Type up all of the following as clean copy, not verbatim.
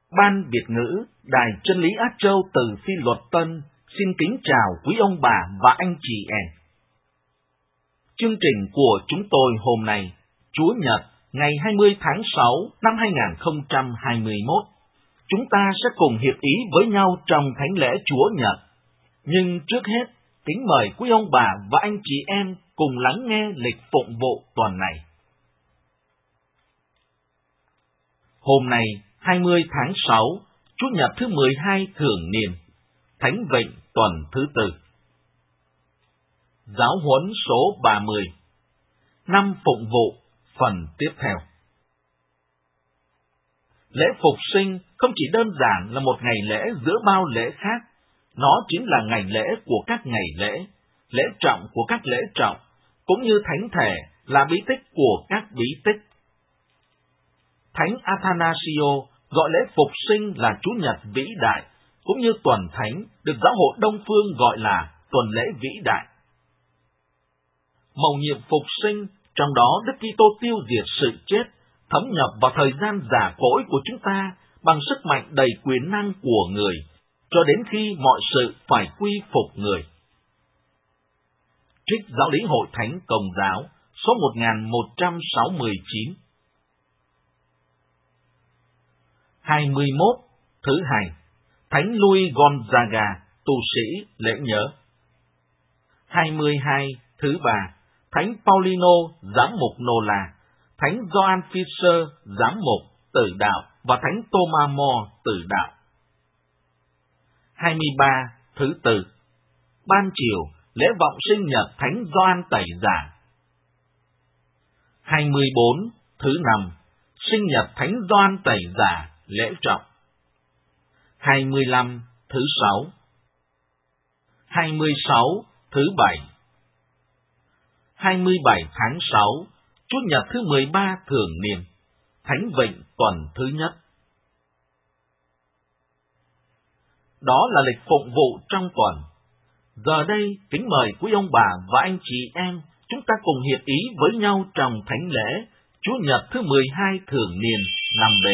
Ban Việt ngữ Đài Chân lý Á Châu từ Phi Luật Tân xin kính chào quý ông bà và anh chị em. Chương trình của chúng tôi hôm nay, Chúa Nhật, ngày 20 tháng 6 năm 2021, chúng ta sẽ cùng hiệp ý với nhau trong thánh lễ Chúa Nhật. Nhưng trước hết, kính mời quý ông bà và anh chị em cùng lắng nghe lịch phụng vụ tuần này. Hôm nay, 20 tháng 6, Chủ nhật thứ 12 thường niên, Thánh Vịnh tuần thứ 4. Giáo huấn số 30. Năm phụng vụ, phần tiếp theo. Lễ Phục Sinh không chỉ đơn giản là một ngày lễ giữa bao lễ khác, nó chính là ngày lễ của các ngày lễ, lễ trọng của các lễ trọng, cũng như thánh thể là bí tích của các bí tích. Thánh Athanasio gọi lễ Phục Sinh là Chủ nhật vĩ đại, cũng như tuần thánh được giáo hội Đông Phương gọi là tuần lễ vĩ đại. Mầu nhiệm Phục Sinh, trong đó Đức Kitô tiêu diệt sự chết, thấm nhập vào thời gian già cỗi của chúng ta bằng sức mạnh đầy quyền năng của người, cho đến khi mọi sự phải quy phục người. Trích Giáo lý Hội Thánh Công giáo, số 1169. 21. Thứ hai, Thánh Louis Gonzaga, tu sĩ lễ nhớ. 22. Thứ ba, Thánh Paulino, giám mục Nô La, Thánh Gioan Fisher, giám mục Tử đạo và Thánh Thomas More, Tử đạo. 23. Thứ tư, ban chiều, lễ vọng sinh nhật Thánh Gioan Tẩy Giả. 24. Thứ năm, sinh nhật Thánh Gioan Tẩy Giả, lễ trọng. 25. Thứ sáu. 26. Thứ bảy. 27 tháng 6, Chủ nhật thứ 13 thường niên, Thánh Vịnh tuần thứ nhất. Đó là lịch phụng vụ trong tuần. Giờ đây, kính mời quý ông bà và anh chị em, chúng ta cùng hiệp ý với nhau trong thánh lễ Chủ nhật thứ 12 thường niên năm B.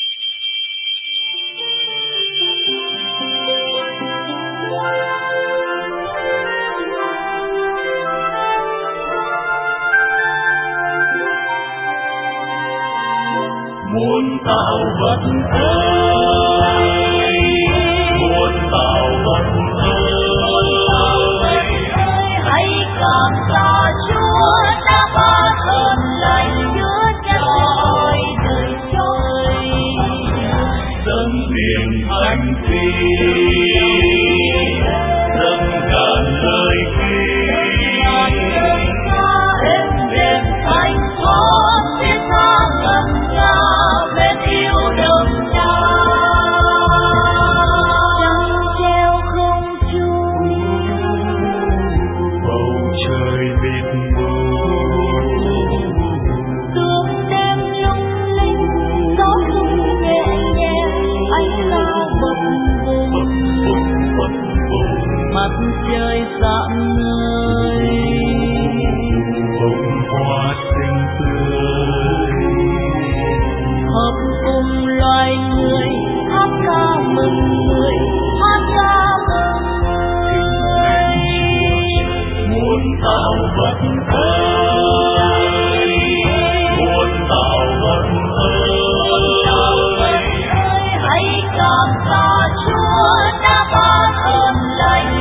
Muôn tạo vật ơi, muôn tạo vật ơi, hãy cảm tạ Chúa đã ban ơn lành Chúa trời đời trôi, dâng niềm thánh khí, dâng tràn lời kêu, êm đềm thanh thoát thiết tha ngân nga. Mặt trời rạng ngời, bông hoa xinh tươi, hợp cùng loài người hát ca mừng người, hát ca mừng người. Muôn tạo vật ơi, muôn tạo vật ơi, hãy cảm tạ Chúa đã ban ơn lành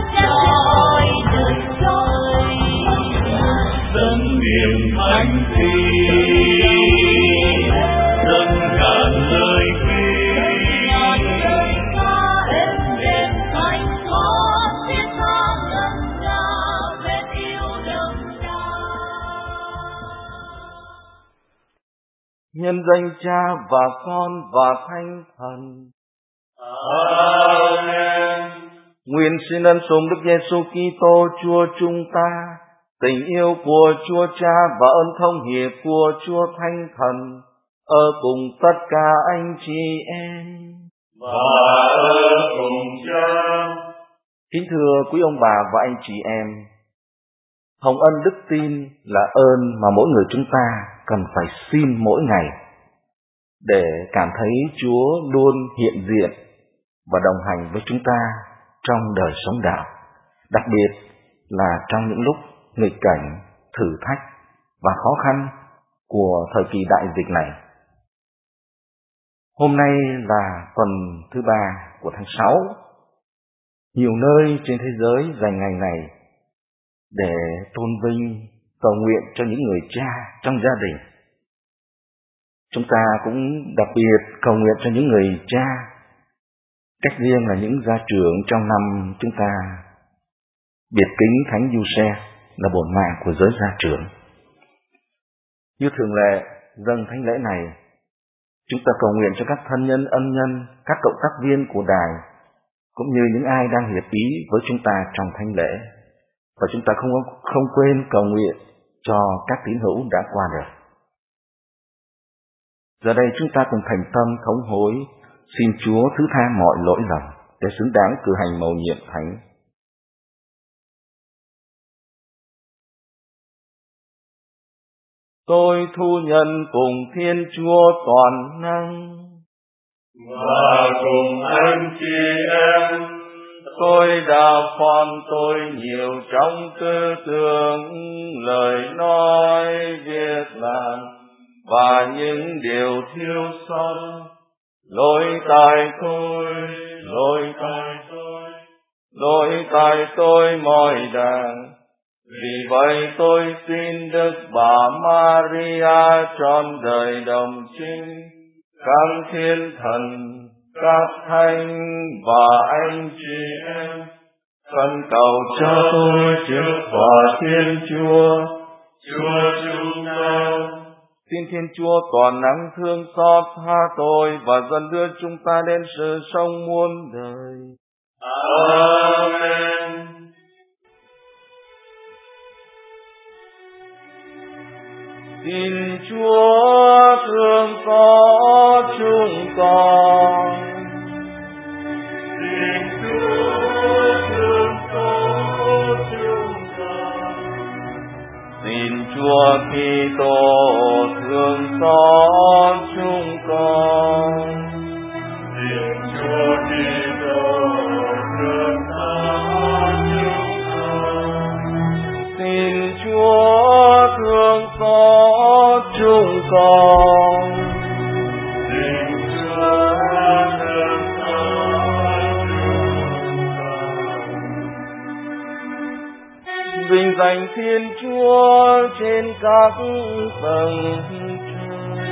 thánh khí, dâng tràn lời kêu, êm đềm thanh thoát thiết tha ngân nga bên yêu đấng Cha. Nhân danh Cha và Con và Thánh Thần. Amen. Nguyện xin ân sủng Đức Giêsu Kitô Chúa chúng ta, tình yêu của Chúa Cha và ơn thông hiệp của Chúa Thánh Thần ở cùng tất cả anh chị em. Và ở cùng Cha. Kính thưa quý ông bà và anh chị em, hồng ân đức tin là ơn mà mỗi người chúng ta cần phải xin mỗi ngày. để cảm thấy Chúa luôn hiện diện và đồng hành với chúng ta trong đời sống đạo, đặc biệt là trong những lúc nghịch cảnh, thử thách và khó khăn của thời kỳ đại dịch này. Hôm nay là tuần thứ 3 của tháng 6. Nhiều nơi trên thế giới dành ngày này để tôn vinh, cầu nguyện cho những người cha trong gia đình. Chúng ta cũng đặc biệt cầu nguyện cho những người cha, cách riêng là những gia trưởng trong năm chúng ta biệt kính Thánh Giuse là bổn mạng của giới gia trưởng. Như thường lệ, dâng thánh lễ này, chúng ta cầu nguyện cho các thân nhân, ân nhân, các cộng tác viên của đài, cũng như những ai đang hiệp ý với chúng ta trong thánh lễ. Và chúng ta không quên cầu nguyện cho các tín hữu đã qua đời. Giờ đây chúng ta cùng thành tâm thống hối, xin Chúa thứ tha mọi lỗi lầm để xứng đáng cử hành mầu nhiệm thánh. Tôi thu nhận cùng Thiên Chúa toàn năng và cùng anh chị em, tôi đã phạm tội nhiều trong tư tưởng, lời nói, việc làm và những điều thiếu sót. Lỗi tại tôi mọi đàng. Vì vậy tôi xin Đức Bà Maria trọn đời đồng trinh, các thiên thần, các thánh và anh chị em, khẩn cầu cho tôi trước tòa Thiên Chúa chúng ta. Xin Thiên Chúa toàn năng thương xót tha tội và dẫn đưa chúng ta đến sự sống muôn đời. Amen. Xin Chúa thương xót chúng con. Xin Chúa thương xót chúng con. Xin Chúa Kitô thương xót chúng con. Xin Chúa Kitô thương xót chúng con. Xin Chúa thương xót chúng con. Xin Chúa thương xót chúng con. Vinh danh Thiên Chúa trên các tầng trời,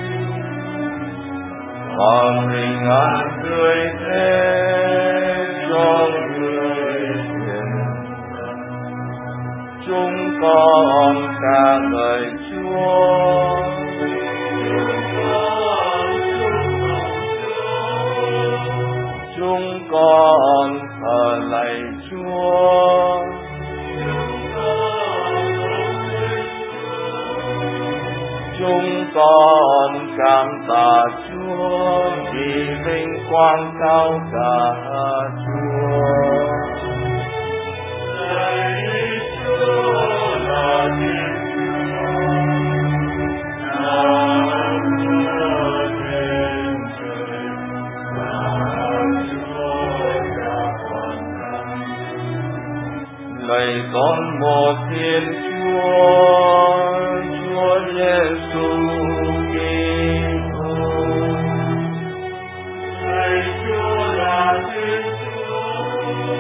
hoàng bình an tươi thế cho người hiền. Chúng con ca ngợi Chúa, chúng con thờ lạy Chúa, chúng con cảm tạ Chúa vì vinh quang cao cả Chúa. Lạy Chúa là Thiên Chúa trên trời, là Chúa cả toàn năng. Lạy con một Thiên Chúa, Chúa Giêsu Kitô. Lạy Chúa là Thiên Chúa,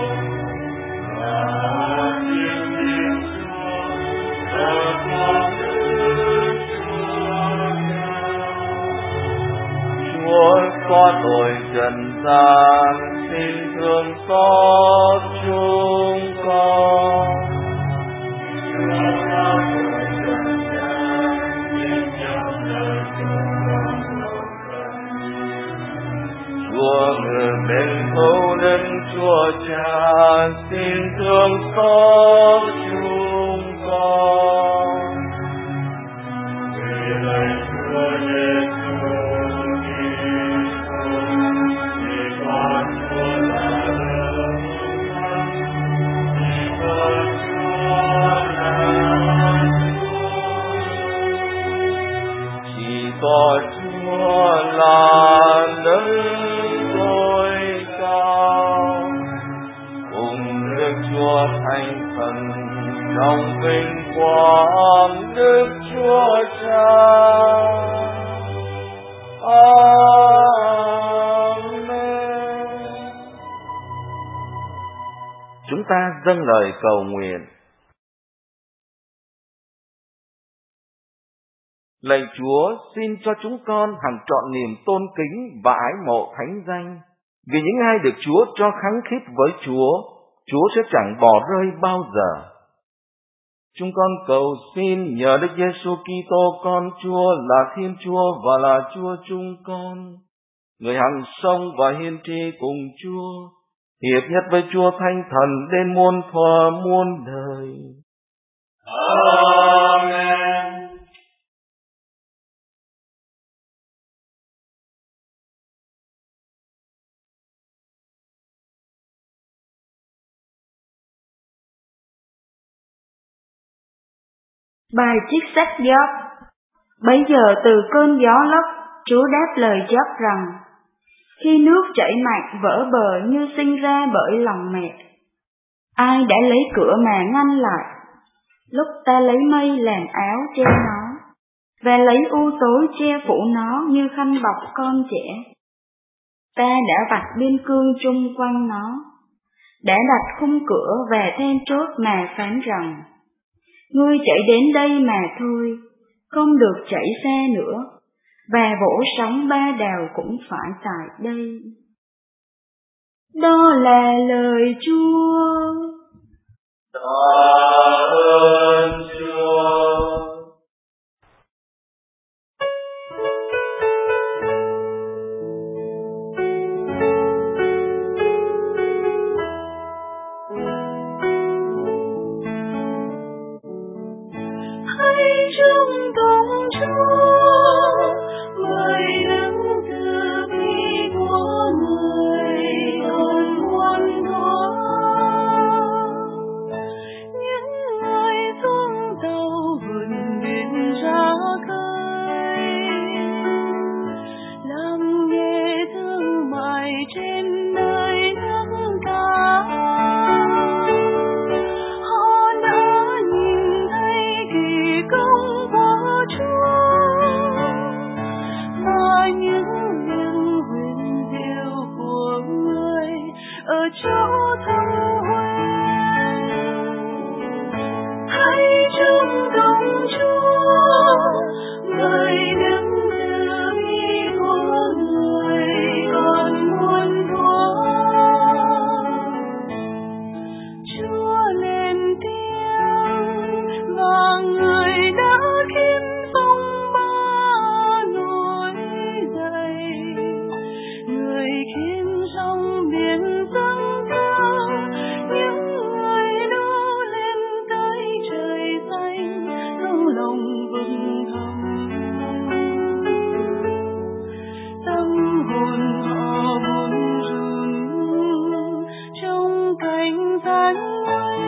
là Thiên Chúa, là con Đức Chúa Cha. Chúa xóa tội trần gian, xin thương xót chúng con. Chúa xóa tội trần gian, xin nhớ lời chúng con một lần. Chúa ngự bên hữu Đức Chúa Cha, xin thương xót chúng con. Vì lạy Chúa Giêsu Kitô, vì con Chúa là đấng thánh, vì con Chúa là Chúa. Chỉ có Chúa là Chúa Thánh Thần trong vinh quang Đức Chúa Cha. Amen. Chúng ta dâng lời cầu nguyện. Lạy Chúa, xin cho chúng con hằng trọn niềm tôn kính và ái mộ thánh danh. Vì những ai được Chúa cho khắng khít với Chúa sẽ chẳng bỏ rơi bao giờ. Chúng con cầu xin nhờ Đức Giêsu Kitô con Chúa là Thiên Chúa và là Chúa chúng con, người hằng sống và hiên tri cùng Chúa, hiệp nhất với Chúa Thánh Thần đến muôn thuở muôn đời. Amen. Bài trích sách Gióp. Bấy giờ từ cơn gió lốc, Chúa đáp lời Gióp rằng: khi nước chảy mạnh vỡ bờ như sinh ra bởi lòng mẹ, ai đã lấy cửa mà ngăn lại? Lúc ta lấy mây làm áo che nó, và lấy u tối che phủ nó như khăn bọc con trẻ. Ta đã vạch biên cương chung quanh nó, đã đặt khung cửa và then chốt mà phán rằng: ngươi chạy đến đây mà thôi, không được chạy xa nữa, và vỗ sóng ba đào cũng phải tại đây. Đó là lời Chúa. Tạ ơn Chúa. Hãy chung cùng Chúa, mời đứng từ bi của người còn muôn thuở. Những người xuống tàu vượt biển ra khơi, làm nghề thương mại trên nơi nước cả. Ở chỗ thâm quyến, hãy chung cùng Chúa, mời đứng từ bi của người còn muôn thuở. Chúa lên tiếng và người đã khiến phong ba nổi dậy, người khiến sóng biển dâng cao, những người đưa lên tới trời xanh, trong lòng vực thẳm. Tâm hồn họ buồn rùn trong cảnh gian nguy.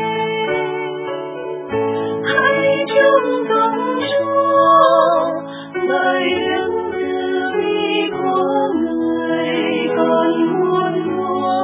Hãy chung cùng Chúa, mời đứng từ bi của người còn muôn thuở.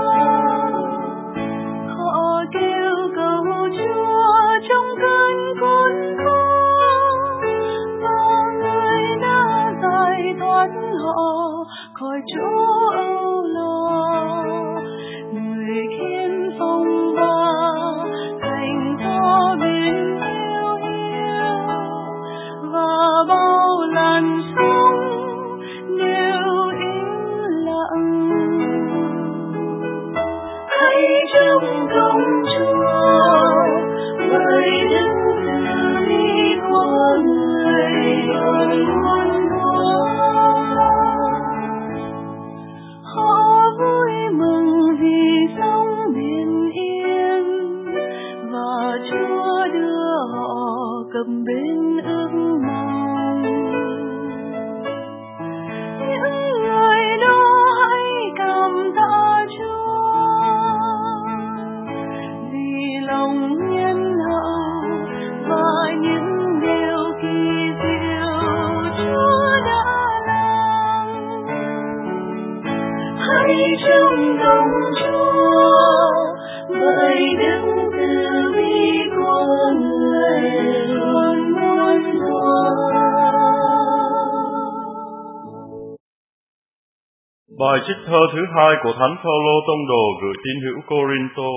Họ kêu cầu Chúa trong cơn khốn khó, và người đã giải thoát họ khỏi chỗ âu lo. Người khiến phong ba thành gió biển hiu hiu, và bao làn sóng đều im lặng. Hãy chung cùng Chúa, mời đứng từ bi của người còn muôn thuở. Họ vui mừng vì sóng biển yên, và Chúa đưa họ cập bến ước mong. Những người đó hãy cảm tạ Chúa vì lòng nhân hậu và những điều kỳ diệu Chúa đã làm. Hãy chung cùng Chúa, mời Bài trích thơ thứ 2 của Thánh Phaolô tông đồ gửi tín hữu Cô-rinh-tô.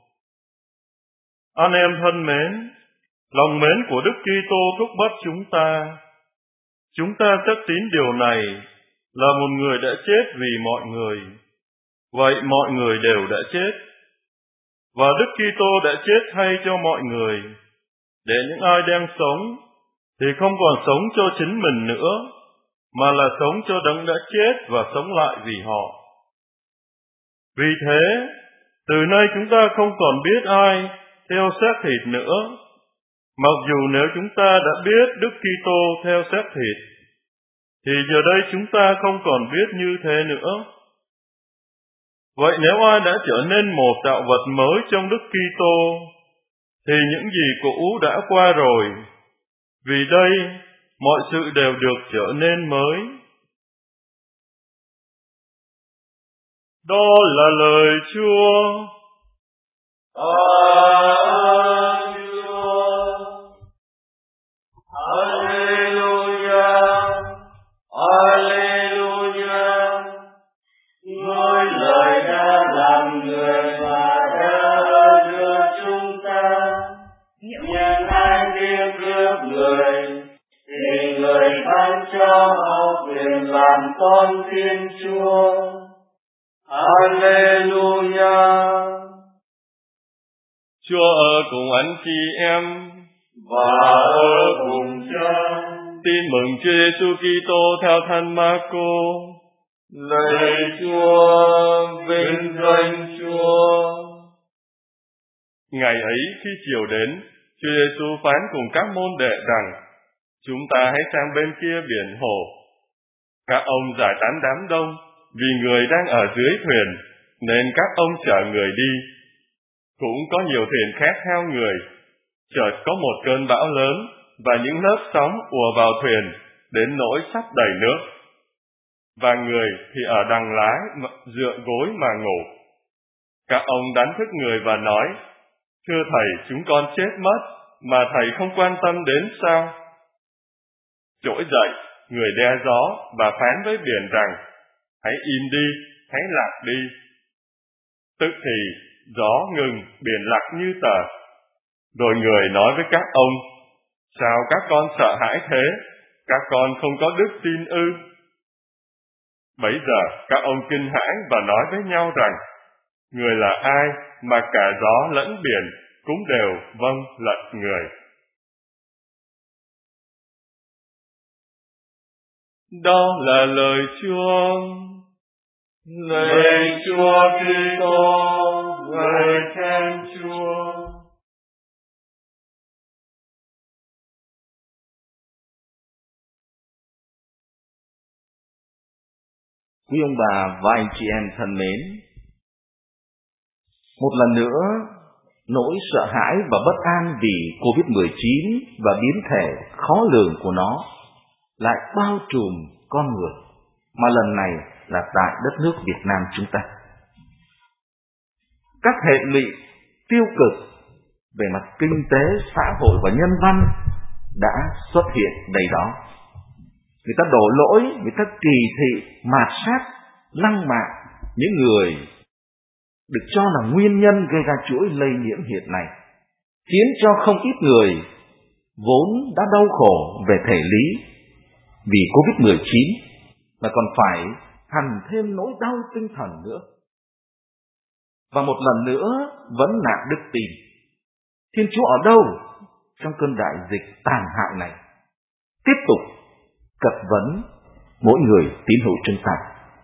Anh em thân mến, lòng mến của Đức Kitô thúc bắt chúng ta. Chúng ta chắc tín điều này là một người đã chết vì mọi người. Vậy mọi người đều đã chết. Và Đức Kitô đã chết thay cho mọi người, để những ai đang sống thì không còn sống cho chính mình nữa, mà là sống cho Đấng đã chết và sống lại vì họ. Vì thế, từ nay chúng ta không còn biết ai theo xác thịt nữa, mặc dù nếu chúng ta đã biết Đức Kitô theo xác thịt, thì giờ đây chúng ta không còn biết như thế nữa. Vậy nếu ai đã trở nên một tạo vật mới trong Đức Kitô, thì những gì cũ đã qua rồi, vì đây mọi sự đều được trở nên mới. Đó là lời Chúa. Làm con Thiên Chúa. Alleluia. Chúa ở cùng anh chị em và ở cùng cha. Tin mừng Chúa Giêsu Kitô theo Thánh Marco. Lạy Chúa, vinh danh Chúa. Ngày ấy khi chiều đến, Chúa Giêsu phán cùng các môn đệ rằng: chúng ta hãy sang bên kia biển hồ. Các ông giải tán đám đông, vì người đang ở dưới thuyền, nên các ông chở người đi. Cũng có nhiều thuyền khác theo người. Chợt có một cơn bão lớn, và những lớp sóng ùa vào thuyền, đến nỗi sắp đầy nước. Và người thì ở đằng lái, dựa gối mà ngủ. Các ông đánh thức người và nói: thưa thầy, chúng con chết mất, mà thầy không quan tâm đến sao? Trỗi dậy, người đe gió và phán với biển rằng: hãy im đi, hãy lạc đi. Tức thì gió ngừng, biển lặng như tờ. Rồi người nói với các ông: sao các con sợ hãi thế? Các con không có đức tin ư? Bấy giờ các ông kinh hãi và nói với nhau rằng: người là ai mà cả gió lẫn biển cũng đều vâng lệnh người? Đó là lời Chúa. Lạy Chúa Kitô, ngợi khen Chúa. Quý ông bà và anh chị em thân mến, một lần nữa, nỗi sợ hãi và bất an vì COVID-19 và biến thể khó lường của nó lại bao trùm con người, mà lần này là tại đất nước Việt Nam chúng ta. Các hệ lụy tiêu cực về mặt kinh tế, xã hội và nhân văn đã xuất hiện đầy đó. Người ta đổ lỗi, người ta kỳ thị, mạt sát, lăng mạ những người được cho là nguyên nhân gây ra chuỗi lây nhiễm hiện nay, khiến cho không ít người vốn đã đau khổ về thể lý vì COVID-19 mà còn phải hành thêm nỗi đau tinh thần nữa. Và một lần nữa vấn nạn đức tin. Thiên Chúa ở đâu trong cơn đại dịch tàn hại này? Tiếp tục cật vấn mỗi người tín hữu chúng ta.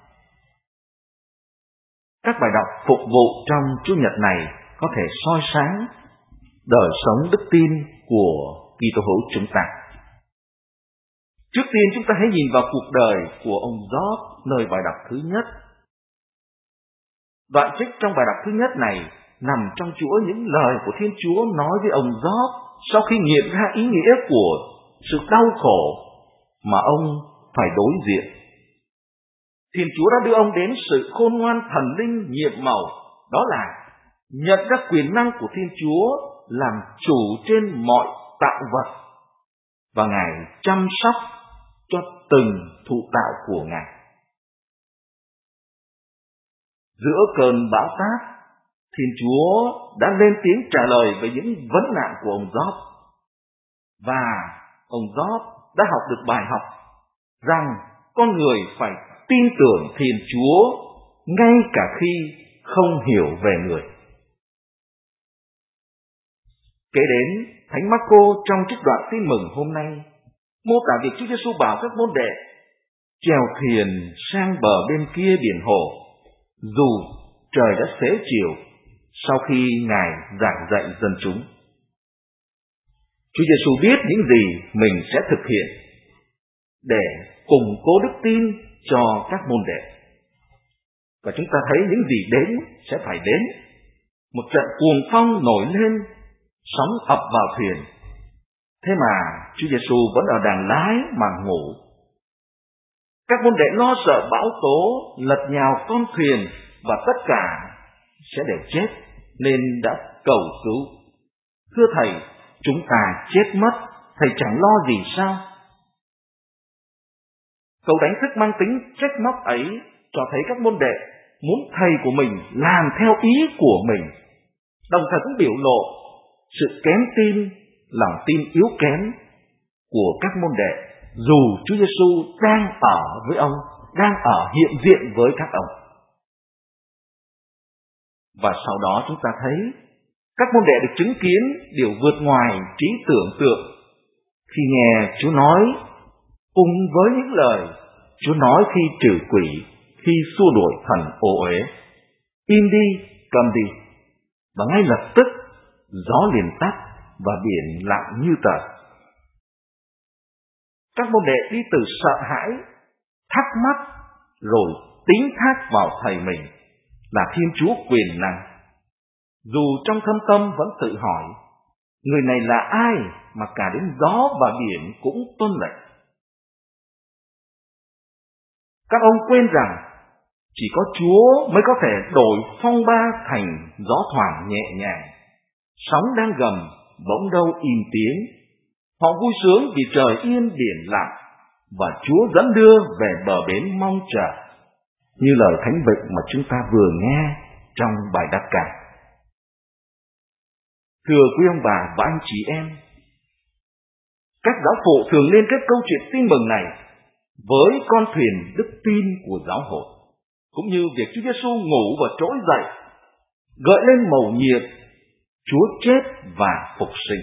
Các bài đọc phục vụ trong Chủ nhật này có thể soi sáng đời sống đức tin của Kitô hữu chúng ta. Trước tiên chúng ta hãy nhìn vào cuộc đời của ông Job, nơi bài đọc thứ nhất. Đoạn trích trong bài đọc thứ nhất này nằm trong chuỗi những lời của Thiên Chúa nói với ông Job sau khi nghiệm ra ý nghĩa của sự đau khổ mà ông phải đối diện. Thiên Chúa đã đưa ông đến sự khôn ngoan thần linh nhiệm màu, đó là nhận ra quyền năng của Thiên Chúa làm chủ trên mọi tạo vật, và Ngài chăm sóc cho từng thụ tạo của Ngài. Giữa cơn bão táp, Thiên Chúa đã lên tiếng trả lời về những vấn nạn của ông Gióp. Và ông Gióp đã học được bài học rằng con người phải tin tưởng Thiên Chúa ngay cả khi không hiểu về người. Kế đến, Thánh Mác-cô trong trích đoạn Tin mừng hôm nay mô tả việc Chúa Giêsu bảo các môn đệ chèo thuyền sang bờ bên kia biển hồ, dù trời đã xế chiều sau khi Ngài giảng dạy dân chúng. Chúa Giêsu biết những gì mình sẽ thực hiện để củng cố đức tin cho các môn đệ. Và chúng ta thấy những gì đến sẽ phải đến. Một trận cuồng phong nổi lên, sóng ập vào thuyền. Thế mà Chúa Giêsu vẫn ở đàng lái mà ngủ. Các môn đệ lo sợ bão tố lật nhào con thuyền và tất cả sẽ đều chết, nên đã cầu cứu. Thưa Thầy, chúng ta chết mất, Thầy chẳng lo gì sao? Câu đánh thức mang tính trách móc ấy cho thấy các môn đệ muốn Thầy của mình làm theo ý của mình, đồng thời cũng biểu lộ sự kém tin, lòng tin yếu kém của các môn đệ, dù Chúa Giêsu đang ở với ông, đang ở hiện diện với các ông. Và sau đó chúng ta thấy các môn đệ được chứng kiến điều vượt ngoài trí tưởng tượng khi nghe Chúa nói cùng với những lời Chúa nói khi trừ quỷ, khi xua đuổi thần ô uế: im đi, cầm đi. Và ngay lập tức gió liền tắt và biển lặng như tờ. Các môn đệ đi từ sợ hãi, thắc mắc, rồi tín thác vào Thầy mình là Thiên Chúa quyền năng. Dù trong thâm tâm vẫn tự hỏi, người này là ai mà cả đến gió và biển cũng tuân lệnh? Các ông quên rằng chỉ có Chúa mới có thể đổi phong ba thành gió thoảng nhẹ nhàng. Sóng đang gầm, bỗng đâu im tiếng. Họ vui sướng vì trời yên biển lặng, và Chúa dẫn đưa về bờ bến mong chờ, như lời thánh vịnh mà chúng ta vừa nghe trong bài đáp ca. Thưa quý ông bà và anh chị em, các giáo phụ thường liên kết câu chuyện tin mừng này với con thuyền đức tin của giáo hội, cũng như việc Chúa Giêsu ngủ và trỗi dậy, gợi lên mầu nhiệm Chúa chết và phục sinh.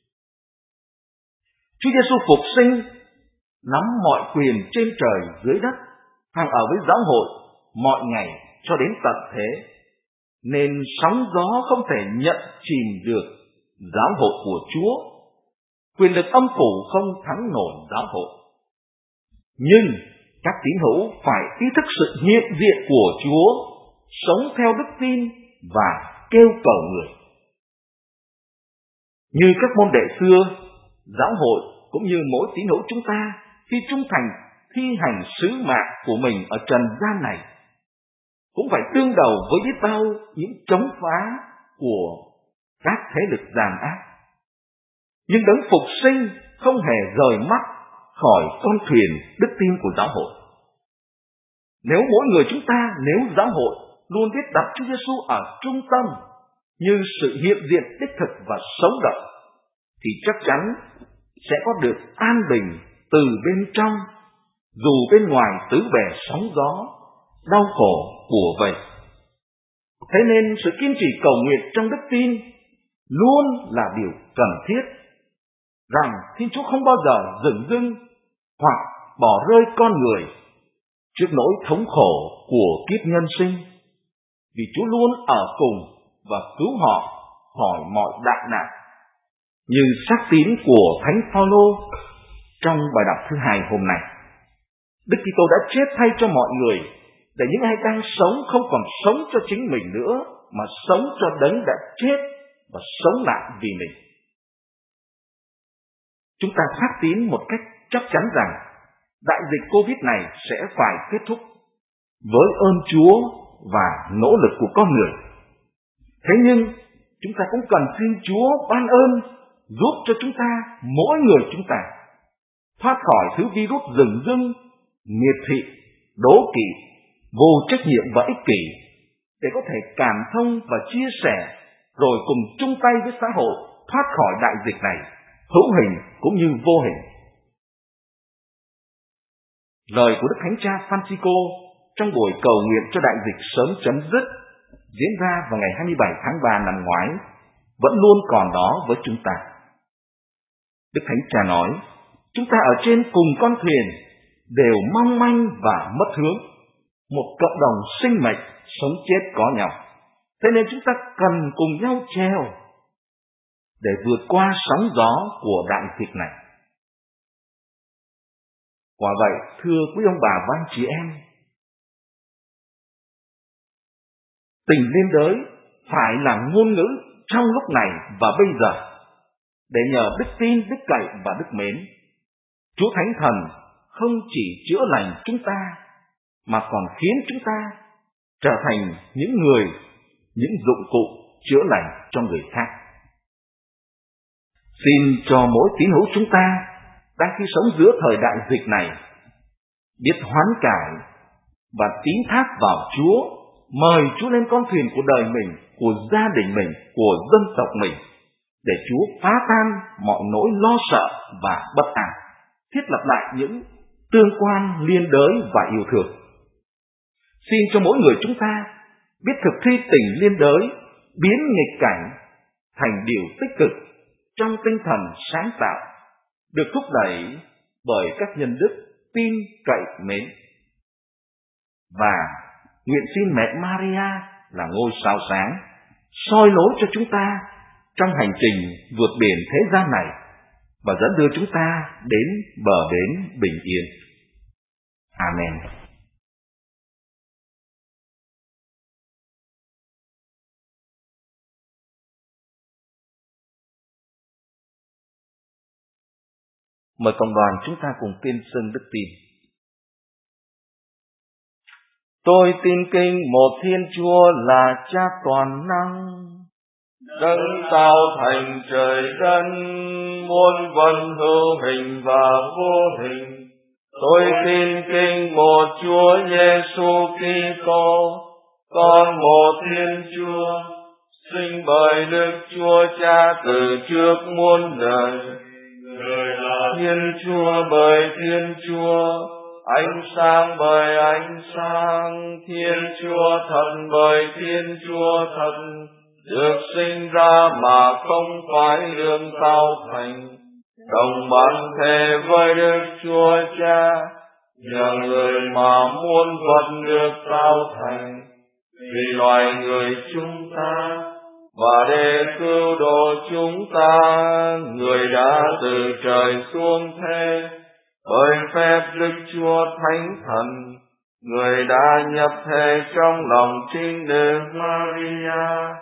Chúa Giêsu phục sinh, nắm mọi quyền trên trời dưới đất, hằng ở với giáo hội mọi ngày cho đến tận thế, nên sóng gió không thể nhận chìm được giáo hội của Chúa. Quyền lực âm phủ không thắng nổi giáo hội. Nhưng các tín hữu phải ý thức sự hiện diện của Chúa, sống theo đức tin và kêu cầu người. Như các môn đệ xưa, giáo hội cũng như mỗi tín hữu chúng ta khi trung thành thi hành sứ mạng của mình ở trần gian này, cũng phải đương đầu với biết bao những chống phá của các thế lực gian ác. Nhưng đấng phục sinh không hề rời mắt khỏi con thuyền đức tin của giáo hội. Nếu mỗi người chúng ta, nếu giáo hội luôn biết đặt Chúa Giêsu ở trung tâm như sự hiện diện đích thực và sống động, thì chắc chắn sẽ có được an bình từ bên trong, dù bên ngoài tứ bề sóng gió, đau khổ bủa vây. Thế nên sự kiên trì cầu nguyện trong đức tin luôn là điều cần thiết, rằng Thiên Chúa không bao giờ dửng dưng hoặc bỏ rơi con người trước nỗi thống khổ của kiếp nhân sinh, vì Chúa luôn ở cùng và cứu họ khỏi mọi đại nạn. Như xác tín của Thánh Phaolô trong bài đọc thứ 2 hôm nay, Đức Kitô đã chết thay cho mọi người, để những ai đang sống không còn sống cho chính mình nữa, mà sống cho đấng đã chết và sống lại vì mình. Chúng ta xác tín một cách chắc chắn rằng đại dịch Covid này sẽ phải kết thúc với ơn Chúa và nỗ lực của con người. Thế nhưng chúng ta cũng cần xin Chúa ban ơn giúp cho chúng ta, mỗi người chúng ta, thoát khỏi thứ virus rừng rưng, miệt thị, đố kỵ, vô trách nhiệm và ích kỷ, để có thể cảm thông và chia sẻ, rồi cùng chung tay với xã hội thoát khỏi đại dịch này, hữu hình cũng như vô hình. Lời của Đức Thánh Cha Francisco trong buổi cầu nguyện cho đại dịch sớm chấm dứt diễn ra vào ngày 27 tháng 3 năm ngoái vẫn luôn còn đó với chúng ta. Đức Thánh Cha nói, chúng ta ở trên cùng con thuyền đều mong manh và mất hướng, một cộng đồng sinh mệnh sống chết có nhau. Thế nên chúng ta cần cùng nhau treo để vượt qua sóng gió của đại dịch này. Quả vậy, thưa quý ông bà và anh chị em, tình liên đới phải là ngôn ngữ trong lúc này và bây giờ, để nhờ đức tin, đức cậy và đức mến, Chúa Thánh Thần không chỉ chữa lành chúng ta, mà còn khiến chúng ta trở thành những dụng cụ chữa lành cho người khác. Xin cho mỗi tín hữu chúng ta đang khi sống giữa thời đại dịch này biết hoán cải và tín thác vào Chúa, mời Chúa lên con thuyền của đời mình, của gia đình mình, của dân tộc mình, để Chúa phá tan mọi nỗi lo sợ và bất an, thiết lập lại những tương quan liên đới và yêu thương. Xin cho mỗi người chúng ta biết thực thi tình liên đới, biến nghịch cảnh thành điều tích cực trong tinh thần sáng tạo, được thúc đẩy bởi các nhân đức tin cậy mến. Và nguyện xin mẹ Maria là ngôi sao sáng, soi lối cho chúng ta trong hành trình vượt biển thế gian này và dẫn đưa chúng ta đến bờ bến bình yên. Amen. Mời cộng đoàn chúng ta cùng tuyên xưng đức tin. Tôi tin kính một Thiên Chúa là Cha toàn năng, đấng tạo thành trời đất, muôn vật hữu hình và vô hình. Tôi tin kính một Chúa Giêsu Kitô, con một Thiên Chúa, sinh bởi Đức Chúa Cha từ trước muôn đời. Người là Thiên Chúa bởi Thiên Chúa, ánh sáng bởi ánh sáng, Thiên Chúa thật bởi Thiên Chúa thật, được sinh ra mà không phải đương tạo thành, đồng bản thể với Đức Chúa Cha, nhờ người mà muôn vật được tạo thành, vì loài người chúng ta, và để cứu độ chúng ta, người đã từ trời xuống thế, bởi phép Đức Chúa Thánh Thần, người đã nhập thể trong lòng trinh nữ Maria,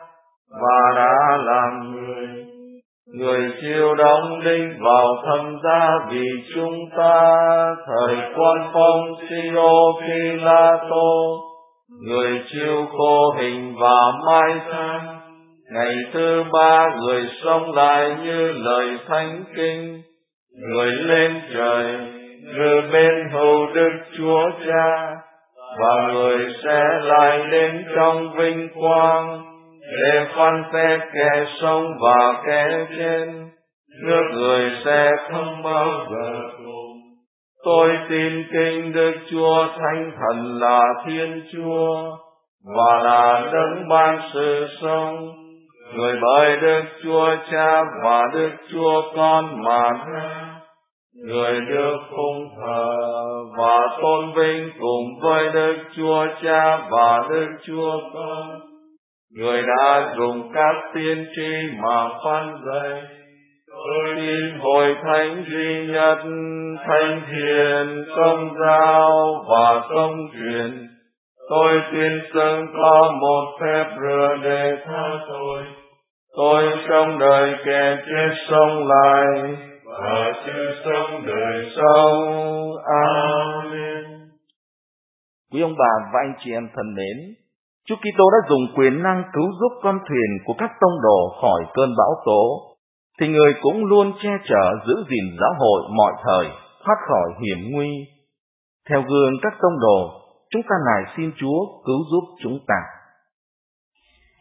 và đã làm người. Người chịu đóng đinh vào thập giá vì chúng ta, thời quan phong Pôncio Phi-la-tô. Người chịu khổ hình và mai táng, ngày thứ ba người sống lại như lời thánh kinh. Người lên trời, người bên hữu Đức Chúa Cha, và người sẽ lại đến trong vinh quang, để phán xét kẻ sống và kẻ chết. Nước người sẽ không bao giờ cùng. Tôi tin kính Đức Chúa Thánh Thần là Thiên Chúa, và là đấng ban sự sống, người bởi Đức Chúa Cha và Đức Chúa Con mà ra, người được phụng thờ và tôn vinh cùng với Đức Chúa Cha và Đức Chúa Con. Người đã dùng các tiên tri mà phán dạy. Tôi tin hội thánh duy nhất, thánh thiện, công giáo và công truyền. Tôi tin xưng có một phép rửa để tha tội. Tôi trong đời kẻ chết sống lại, và chịu sống đời sau. Amen. Quý ông bà và anh chị em thân mến, Chúa Kitô đã dùng quyền năng cứu giúp con thuyền của các tông đồ khỏi cơn bão tố, thì người cũng luôn che chở giữ gìn giáo hội mọi thời thoát khỏi hiểm nguy. Theo gương các tông đồ, chúng ta nài xin Chúa cứu giúp chúng ta.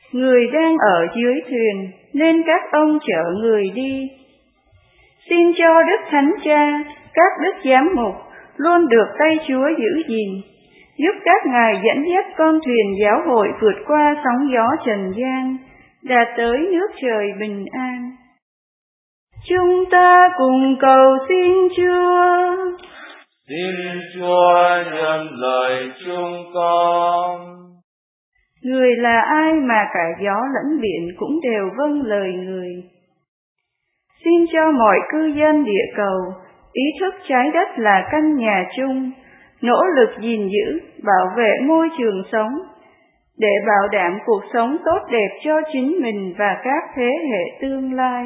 người đang ở dưới thuyền, nên các ông chở người đi. Xin cho Đức Thánh Cha, các đức giám mục luôn được tay Chúa giữ gìn, giúp các ngài dẫn dắt con thuyền giáo hội vượt qua sóng gió trần gian, đạt tới nước trời bình an. Chúng ta cùng cầu xin Chúa. Xin Chúa nhận lời chúng con. Người là ai mà cả gió lẫn biển cũng đều vâng lời người. Xin cho mọi cư dân địa cầu ý thức trái đất là căn nhà chung, nỗ lực gìn giữ, bảo vệ môi trường sống, để bảo đảm cuộc sống tốt đẹp cho chính mình và các thế hệ tương lai.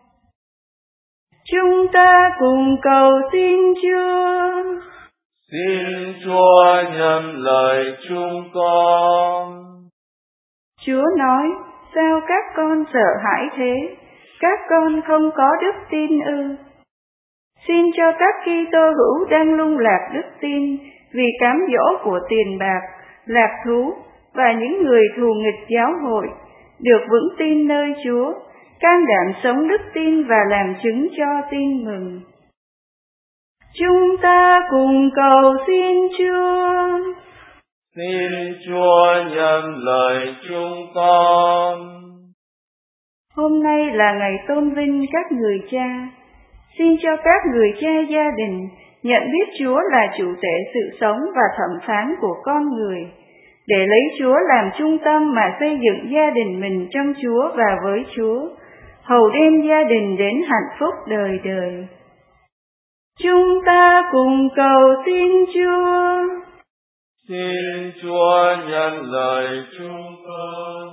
Chúng ta cùng cầu xin Chúa. Xin Chúa nhận lời chúng con. Chúa nói, sao các con sợ hãi thế? Các con không có đức tin ư? Xin cho các Kitô hữu đang lung lạc đức tin vì cám dỗ của tiền bạc, lạc thú và những người thù nghịch giáo hội được vững tin nơi Chúa, can đảm sống đức tin và làm chứng cho tin mừng. Chúng ta cùng cầu xin Chúa. Xin Chúa nhận lời chúng con. Hôm nay là ngày tôn vinh các người cha. Xin cho các người cha gia đình nhận biết Chúa là chủ tể sự sống và thẩm phán của con người, để lấy Chúa làm trung tâm mà xây dựng gia đình mình trong Chúa và với Chúa, hầu đem gia đình đến hạnh phúc đời đời. Chúng ta cùng cầu xin Chúa. Xin Chúa nhận lời chúng con.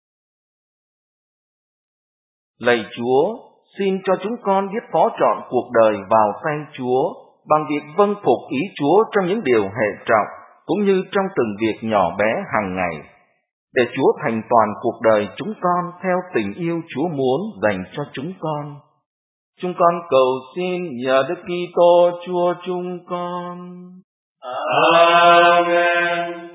Lạy Chúa, xin cho chúng con biết phó trọn cuộc đời vào tay Chúa bằng việc vâng phục ý Chúa trong những điều hệ trọng, cũng như trong từng việc nhỏ bé hàng ngày, để Chúa thành toàn cuộc đời chúng con theo tình yêu Chúa muốn dành cho chúng con. Chúng con cầu xin nhờ Đức Kitô Chúa chúng con. Amen.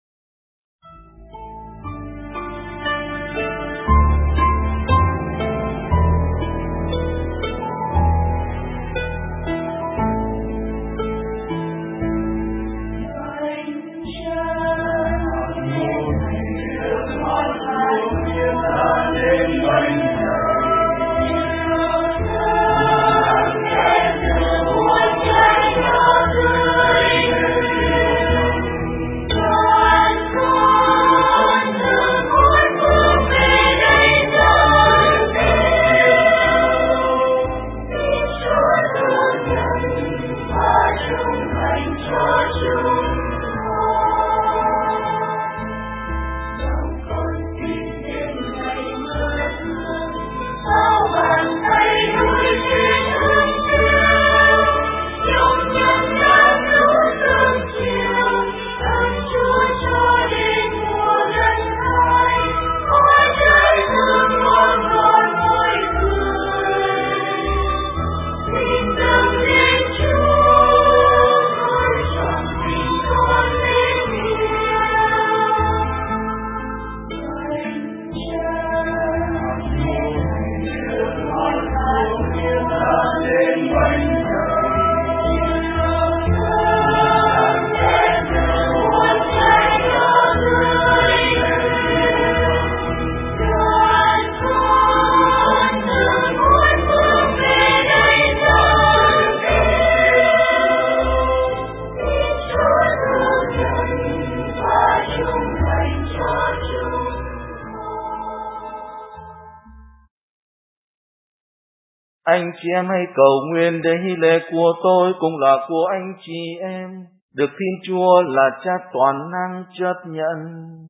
Anh chị em hãy cầu nguyện để hy lễ của tôi cũng là của anh chị em, được Thiên Chúa là Cha toàn năng chấp nhận.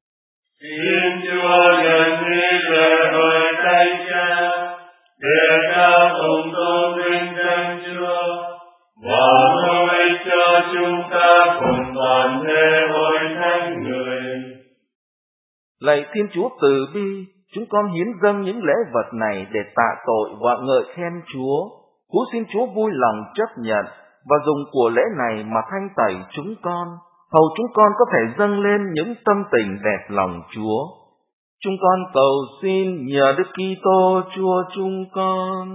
Xin Chúa nhận hy lễ bởi tay Cha, để ta cùng tôn vinh danh Chúa, và hữu ích cho chúng ta cùng toàn thể hội thánh người. Lạy Thiên Chúa từ bi, chúng con hiến dâng những lễ vật này để tạ tội và ngợi khen Chúa. Cú xin Chúa vui lòng chấp nhận và dùng của lễ này mà thanh tẩy chúng con, hầu chúng con có thể dâng lên những tâm tình đẹp lòng Chúa. Chúng con cầu xin nhờ Đức Kitô Chúa chúng con.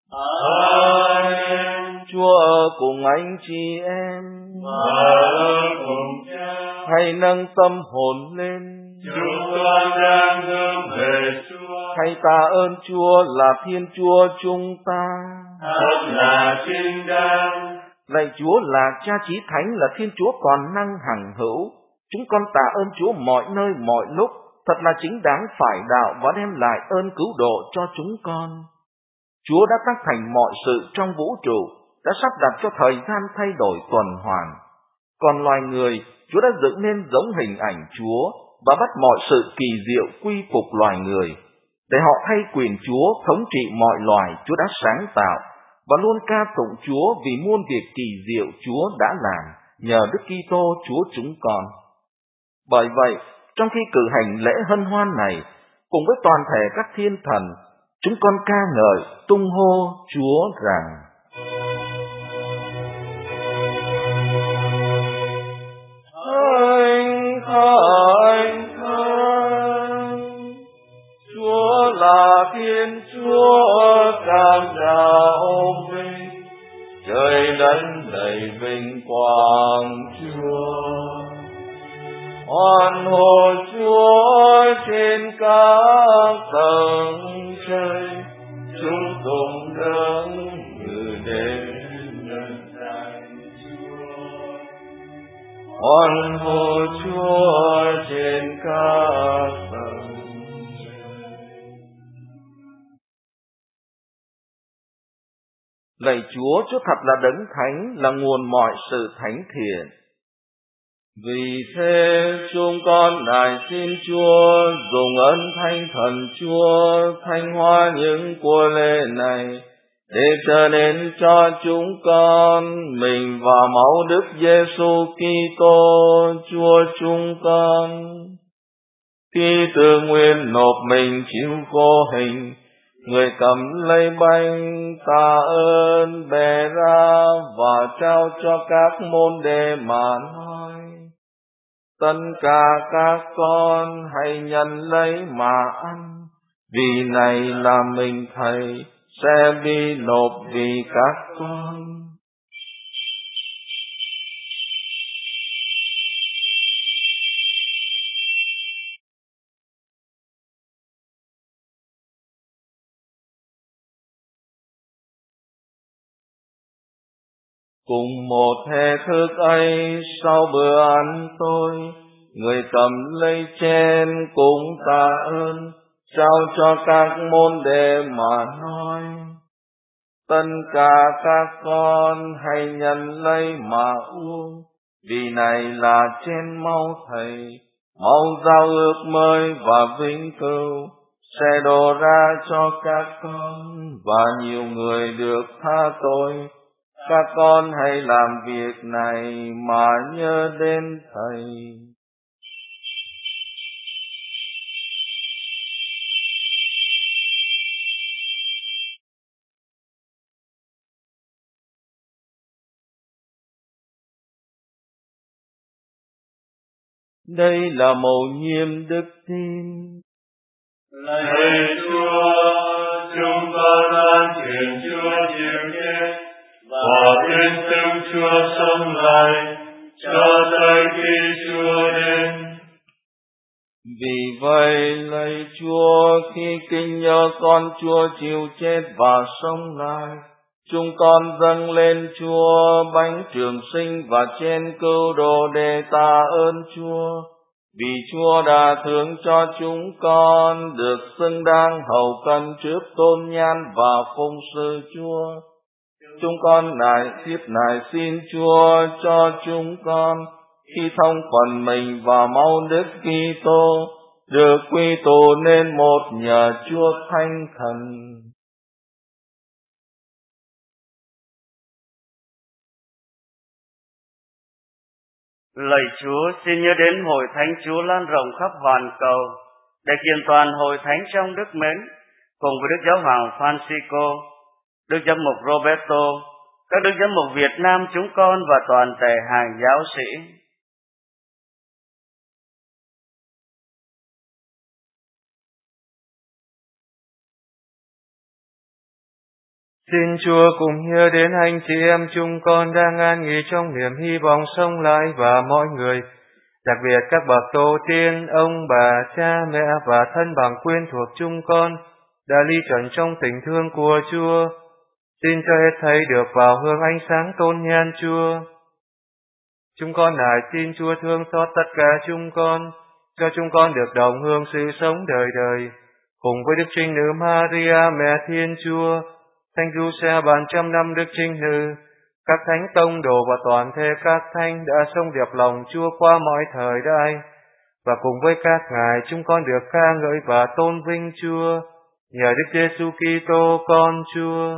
Amen. Chúa ở cùng anh chị em, Và ở cùng Cha. hãy nâng tâm hồn lên. Chúng con đang hướng về Chúa. Hãy tạ ơn Chúa là Thiên Chúa chúng ta. Thật là chính đáng. Lạy Chúa là Cha Chí Thánh, là Thiên Chúa toàn năng hằng hữu. Chúng con tạ ơn Chúa mọi nơi mọi lúc, thật là chính đáng phải đạo và đem lại ơn cứu độ cho chúng con. Chúa đã tác thành mọi sự trong vũ trụ, đã sắp đặt cho thời gian thay đổi tuần hoàn. Còn loài người, Chúa đã dựng nên giống hình ảnh Chúa và bắt mọi sự kỳ diệu quy phục loài người. Để họ thay quyền Chúa thống trị mọi loài Chúa đã sáng tạo, và luôn ca tụng Chúa vì muôn việc kỳ diệu Chúa đã làm nhờ Đức Kitô Chúa chúng con. Bởi vậy, trong khi cử hành lễ hân hoan này, cùng với toàn thể các thiên thần, chúng con ca ngợi tung hô Chúa rằng: Thánh, thánh, thánh, Chúa là Thiên Chúa cam đạo vinh, trời đất đầy vinh quang Chúa. Hoan hô Chúa trên các tầng trời, chúng cùng đứng ngự đến nhân danh Chúa. Hoan hô Chúa trên các tầng trời. Lạy Chúa, Chúa thật là đấng thánh, là nguồn mọi sự thánh thiện. Vì thế chúng con nài xin Chúa dùng ơn Thánh Thần Chúa thanh hóa những của lễ này, để trở nên cho chúng con mình và máu Đức Giêsu Kitô Chúa chúng con. Khi tự nguyện nộp mình chịu khổ hình, Người cầm lấy bánh tạ ơn bẻ ra và trao cho các môn đệ mà nói: Tất cả các con hãy nhận lấy mà ăn, vì này là mình Thầy sẽ bị nộp vì các con. Cùng một thể thức ấy, sau bữa ăn tối, Người cầm lấy chén cũng tạ ơn, trao cho các môn đệ mà nói: Tất cả các con hãy nhận lấy mà uống, vì này là chén máu Thầy, máu giao ước mới và vĩnh cửu, sẽ đổ ra cho các con và nhiều người được tha tội. Các con hãy làm việc này mà nhớ đến Thầy. Đây là mầu nhiệm đức tin. Lạy Chúa, chúng con an truyền Chúa chịu chết và tuyên xưng Chúa sống lại cho tới khi Chúa đến. Vì vậy, lạy Chúa, khi kinh nhớ con Chúa chịu chết và sống lại, chúng con dâng lên Chúa bánh trường sinh và chén cứu độ để tạ ơn Chúa. Vì Chúa đã thương cho chúng con được xứng đáng hầu cận trước tôn nhan và phụng sự Chúa. Chúng con tiếp nài xin Chúa cho chúng con khi thông phần mình và máu Đức Kitô được quy tụ nên một nhờ Chúa Thánh Thần. Lạy Chúa, xin nhớ đến hội thánh Chúa lan rộng khắp hoàn cầu, để kiện toàn hội thánh trong đức mến, cùng với Đức Giáo hoàng Francisco, Đức Giám mục Roberto, các Đức Giám mục Việt Nam chúng con và toàn thể hàng giáo sĩ. Xin Chúa cùng nhớ đến anh chị em chúng con đang an nghỉ trong niềm hy vọng sống lại và mọi người, đặc biệt các bậc tổ tiên, ông bà, cha mẹ và thân bằng quyến thuộc chúng con đã ly trần trong tình thương của Chúa. Xin cho hết thảy được vào hương ánh sáng tôn nhan Chúa. Chúng con nài xin Chúa thương xót tất cả chúng con, cho chúng con được đồng hương sự sống đời đời, cùng với Đức Trinh Nữ Maria Mẹ Thiên Chúa, Thánh Giuse bàn trăm năm Đức Trinh Nữ, các thánh tông đồ và toàn thể các thánh đã sống đẹp lòng Chúa qua mọi thời đại, và cùng với các ngài chúng con được ca ngợi và tôn vinh Chúa nhờ Đức Giêsu Kitô con Chúa.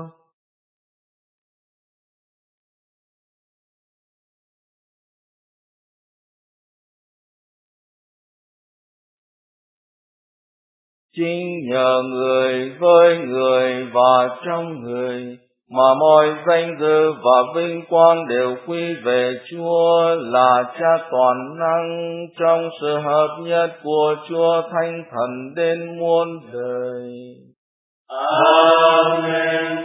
Chính nhờ người với người và trong người mà mọi danh dự và vinh quang đều quy về Chúa là Cha toàn năng, trong sự hợp nhất của Chúa Thánh Thần đến muôn đời. Amen.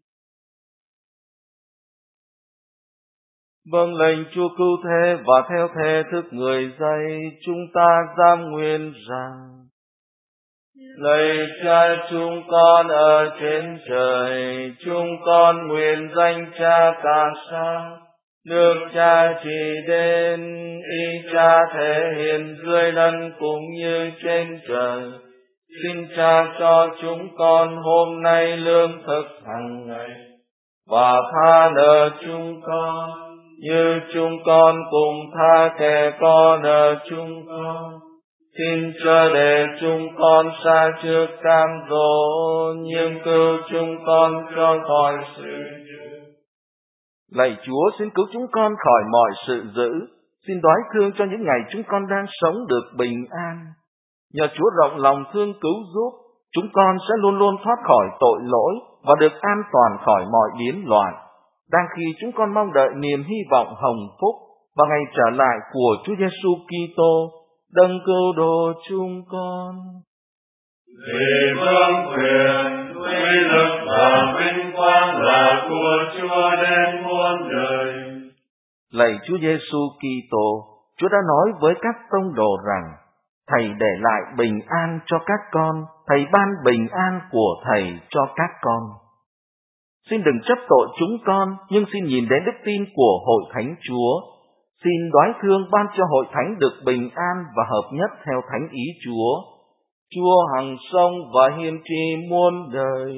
Vâng lệnh Chúa cứu thế và theo thế thức người dạy, chúng ta dám nguyện rằng: Lạy Cha chúng con ở trên trời, chúng con nguyện danh Cha cả sáng, nước Cha trị đến, ý Cha thể hiện dưới đất cũng như trên trời. Xin Cha cho chúng con hôm nay lương thực hàng ngày, và tha nợ chúng con, như chúng con cùng tha kẻ có nợ chúng con. Xin chớ để chúng con sa trước cam dỗ, nhưng cứu chúng con cho khỏi sự dữ. Lạy Chúa, xin cứu chúng con khỏi mọi sự dữ. Xin đoái thương cho những ngày chúng con đang sống được bình an. Nhờ Chúa rộng lòng thương cứu giúp, chúng con sẽ luôn luôn thoát khỏi tội lỗi và được an toàn khỏi mọi biến loạn. Đang khi chúng con mong đợi niềm hy vọng hồng phúc và ngày trở lại của Chúa Giêsu Kitô, Đấng cứu độ chúng con. Vì vương quyền, uy lực và vinh quang là của Chúa đến muôn đời. Lạy Chúa Giêsu Kitô, Chúa đã nói với các tông đồ rằng: Thầy để lại bình an cho các con, Thầy ban bình an của Thầy cho các con. Xin đừng chấp tội chúng con, nhưng xin nhìn đến đức tin của Hội Thánh Chúa. Xin đoái thương ban cho Hội Thánh được bình an và hợp nhất theo thánh ý Chúa. Chúa hằng sống và hiên tri muôn đời.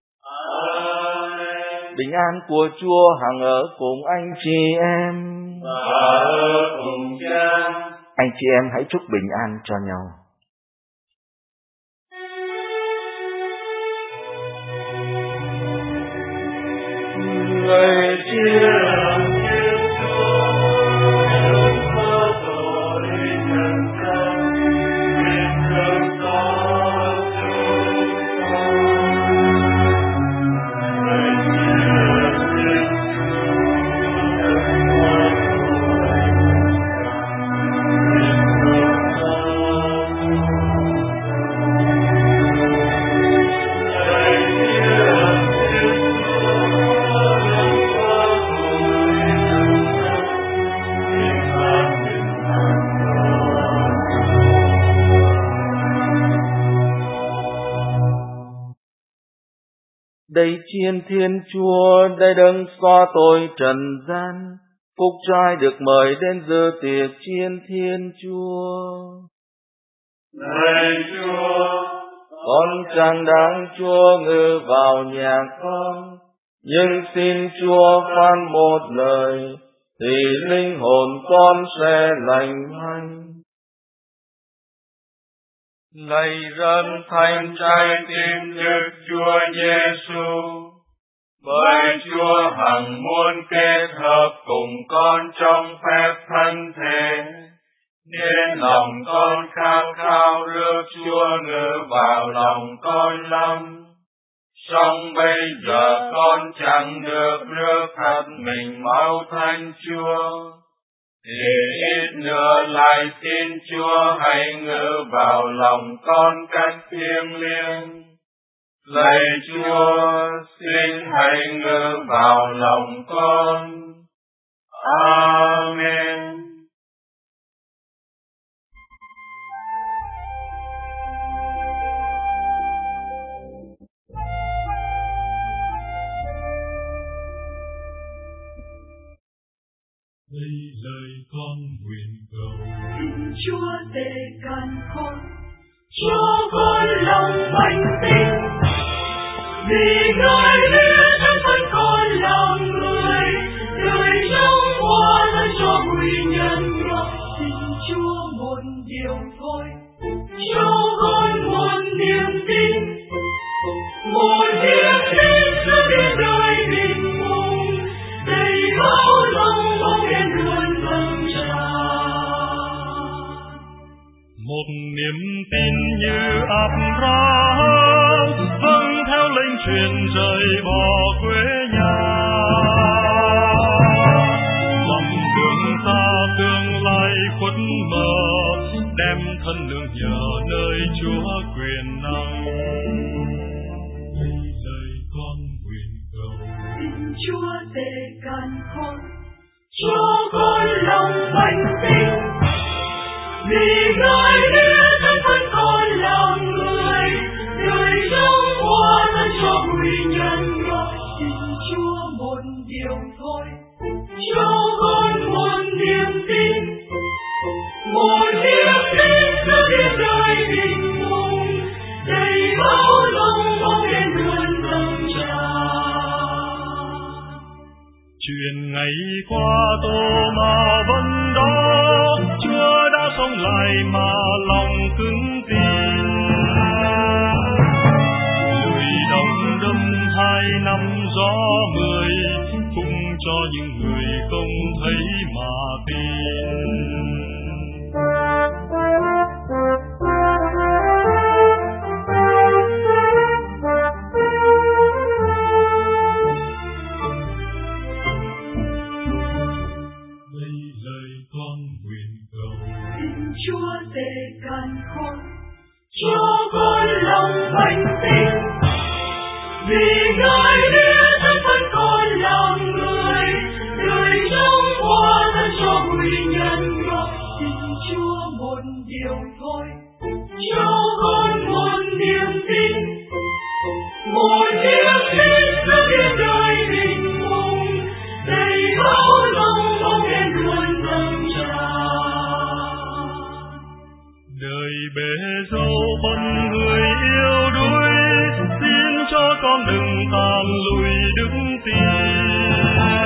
Amen. Bình an của Chúa hằng ở cùng anh chị em. Và ở cùng Cha. Anh chị em hãy chúc bình an cho nhau. Lạy Chúa, Đây chiên Thiên Chúa, đây đấng xóa tội trần gian, phúc trai được mời đến dự tiệc chiên Thiên Chúa. Lạy Chúa, Con chẳng đáng Chúa ngự vào nhà con, nhưng xin Chúa phán một lời, thì linh hồn con sẽ lành hạnh. lạy dân thánh trái tim Đức Chúa Giêsu, bởi Chúa hằng muốn kết hợp cùng con trong phép thân thể, nên lòng con khát khao rước Chúa ngự vào lòng con lắm. Song bây giờ con chẳng được rước thật mình máu Thánh Chúa, thì ít nữa lại xin Chúa hãy ngự vào lòng con cách thiêng liêng. Lạy Chúa, xin hãy ngự vào lòng con. Amen. Đây lời con nguyện cầu, xin Chúa để càn khôn cho con lòng mạnh tin, vì Ngài biết thân phận con là người, đời trong hóa thân cho quy nhân ngọc. Xin Chúa một điều thôi, cho con một niềm tin, một niềm tin giữa biển đời bình mông, đầy bao lòng bóng đêm luôn dâng tràn. một niềm tin như Abraham vâng theo lệnh truyền rời bỏ quê nhà, dòng đường xa tương lai khuất mờ, đem thân nương nhờ nơi Chúa quyền năng. Đây lời con nguyện cầu, xin Chúa để càn khôn cho con lòng mạnh tin, vì Ngài biết thân phận con là người, đời trong hóa thân cho quy nhân ngọc. Xin Chúa một điều thôi, cho con một niềm tin, một niềm tin giữa biển đời bình mông, đầy bao lòng bóng đêm luôn dâng tràn. chuyện ngày qua tô mà vẫn đó, Chúa đã sống lại mà lòng cứng tin. Lùi đông đâm 2 năm gió 10, cũng cho những người không thấy mà tin. Xin Chúa để càn khôn cho con lòng mạnh tin, vì Ngài biết thân phận con là người, đời trong hóa thân cho quy nhân ngọc. Xin Chúa một điều thôi, cho con một niềm tin, một niềm tin giữa biển đời bình mông, đầy bao lòng bóng đêm luôn dâng tràn. Đời bể dâu bận người yêu đuối, xin cho con đừng tàn lùi đứng tin.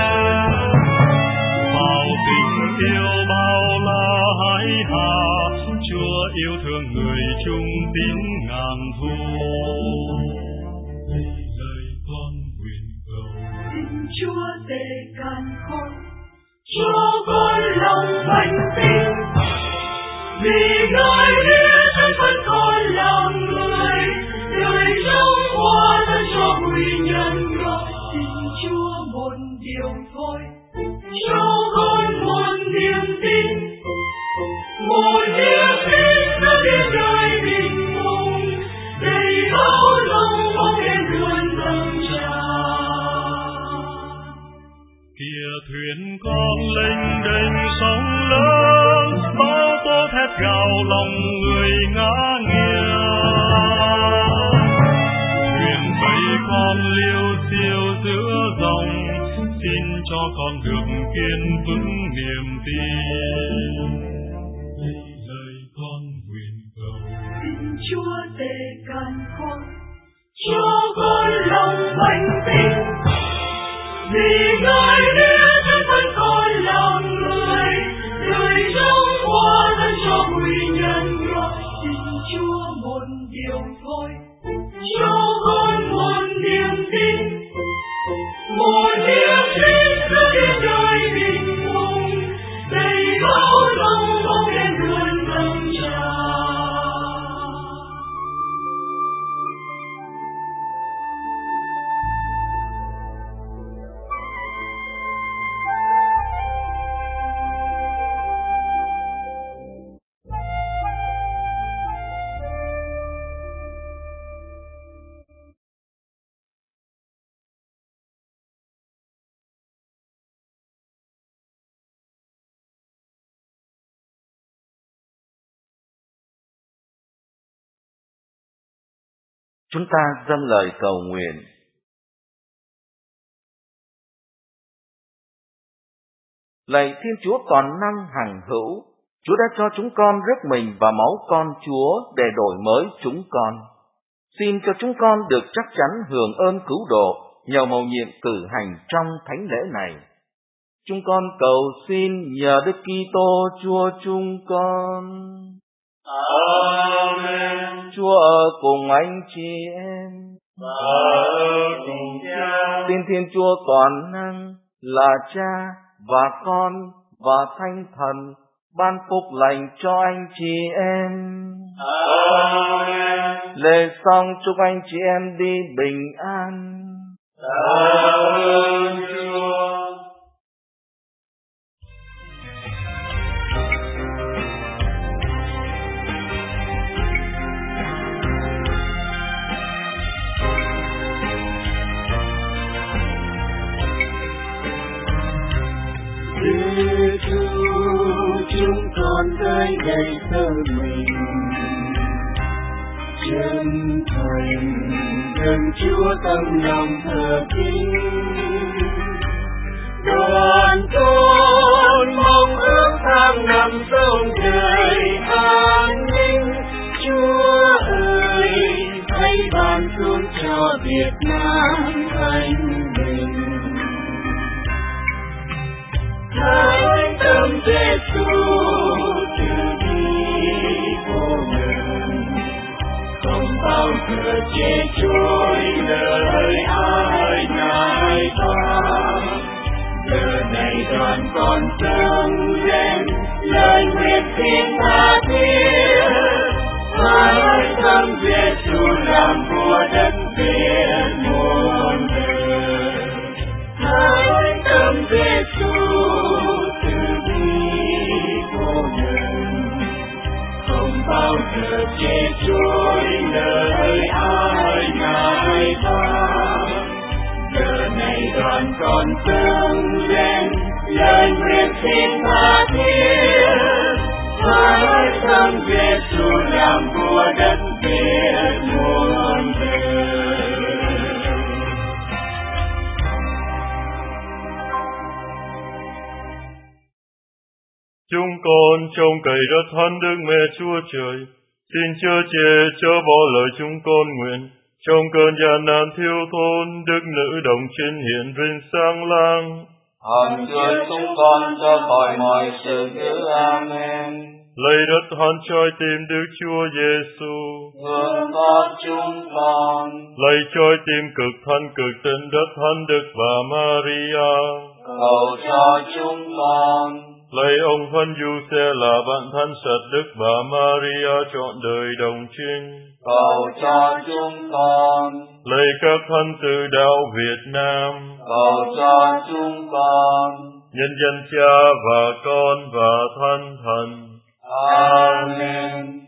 Bao tình yêu bao la hãi hà, Chúa yêu thương người chung tín ngàn thu. Đây lời con nguyện cầu, xin Chúa để càn khôn cho con lòng mạnh tin, vì Ngài biết thân phận con là người, đời trong hóa thân cho quy nhân ngọc. Xin Chúa một điều thôi, cho con một niềm tin, một niềm tin giữa biển đời bình mông, đầy bao lòng bóng đêm luôn dâng tràn. Kia thuyền con lênh đênh sóng lớn, bao tố thét gào lòng người ngã nghiêng. Thuyền bầy con liêu xiêu giữa dòng, xin cho con được kiên vững niềm tin. Đây lời con nguyện cầu, xin Chúa để càn khôn cho con lòng mạnh tin, vì Ngài biết thân phận con là người, đời trong hóa thân cho quy nhân ngọc. Xin Chúa một điều thôi, cho con một niềm tin, một niềm tin giữa biển đời bình mông, đầy bao lòng bóng đêm luôn dâng tràn. Chúng ta dâng lời cầu nguyện. Lạy Thiên Chúa toàn năng hằng hữu, Chúa đã cho chúng con rước mình vào máu con Chúa để đổi mới chúng con. Xin cho chúng con được chắc chắn hưởng ơn cứu độ nhờ mầu nhiệm cử hành trong thánh lễ này. Chúng con cầu xin nhờ Đức Kitô Chúa chúng con. Amen. Chúa ở cùng anh chị em Và ở cùng Cha. Xin Thiên Chúa toàn năng là Cha và Con và Thánh Thần ban phúc lành cho anh chị em. Amen. Lễ xong chúc anh chị em đi bình an. Tạ ơn Chúa. Đức Chúa chúng con tới đây sơ mình chân thành dâng Chúa tâm lòng thờ kính, đoàn con mong ước tháng năm sông trời an ninh. Chúa ơi hãy ban xuống cho Việt Nam thanh bình. Hỡi tâm Giêsu từ bi vô ngần, không bao giờ chê trôi lời ai ngài phán. Giờ này đoàn con dâng lên lời nguyện xin tha thiết. Hỡi tâm Giêsu làm vua đất Việt muôn đời. Hỡi tâm Giêsu từ bi vô ngần, không bao giờ chê trôi lời ai ngài phán. Giờ này đoàn con dâng lên lời nguyện xin tha thiết. Hỡi tâm Giêsu làm vua đất Việt muôn đời. Chúng con trông cậy rất hơn Đức Mẹ Chúa Trời, xin chớ chê chớ bỏ lời chúng con nguyện. Trong cơn gian nan thiếu thốn, Đức Nữ Đồng Trinh hiện vinh sáng lang. Hằng chúa chúng con cho khỏi mọi sự dữ. Amen. Lạy đất hân trái tim Đức Chúa Giêsu, Thương xót chúng con. lạy trái tim cực thân cực tình đất hân Đức Bà Maria, Cầu cho chúng con. lạy ông Phân Du Xe là bạn thân sạch Đức Bà Maria trọn đời đồng trinh. Cầu cho chúng con. Lạy các thân từ đạo Việt Nam, Cầu cho chúng con. nhân dân Cha và Con và Thánh Thần. Amen.